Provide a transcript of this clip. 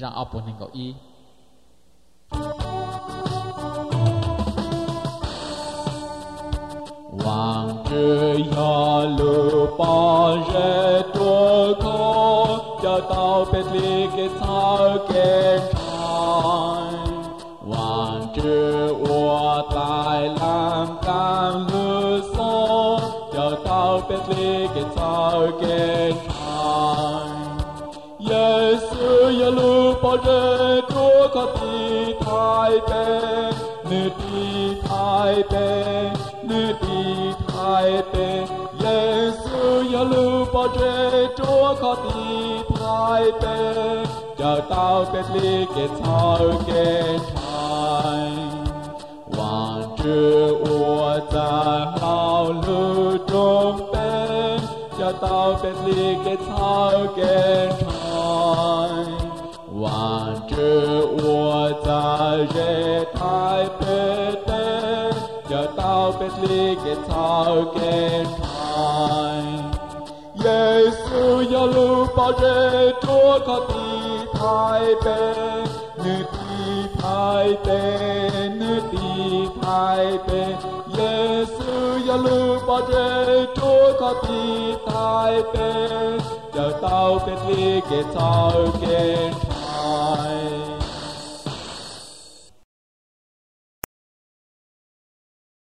ra ao bồn hình gạo y Hoàng trừ ya lu ba rê tua khó cho tao biết lý cái thao kê trai Hoàng trừ ua tài làm cam lưu xô cho tao biết lý cái thao kê trai Giê-xu ya lu ba rê tua khó ti thai bê nữ ti thai bê nữ ti thai bê Giê-xu ya lu ba rê tua khó ti thai bê cho tao biết lý cái thao kê trai Hoàng trừ ua ta hào lu trung bê cho tao biết lý cái thao kê trai Hoàng trừ ua ta rê thai bê tê cho tao biết lý cái thao kê trai Giê-xu ya lu ba rê tua khó ti thai bê nữ ti thai bê nữ ti thai bê Giê-xu ya lu ba rê tua khó ti thai bê cho tao biết lý cái thao kê